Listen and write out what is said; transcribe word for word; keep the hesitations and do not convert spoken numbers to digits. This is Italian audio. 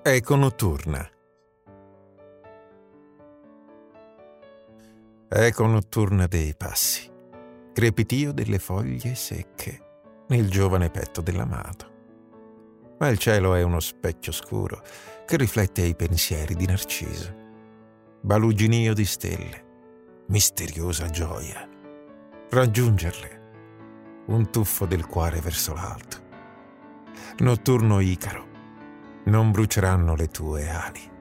Eco notturna. Eco notturna dei passi, crepitio delle foglie secche nel giovane petto dell'amato. Ma il cielo è uno specchio scuro che riflette i pensieri di Narciso. Baluginio di stelle, misteriosa gioia. Raggiungerle, un tuffo del cuore verso l'alto. Notturno Icaro, non bruceranno le tue ali.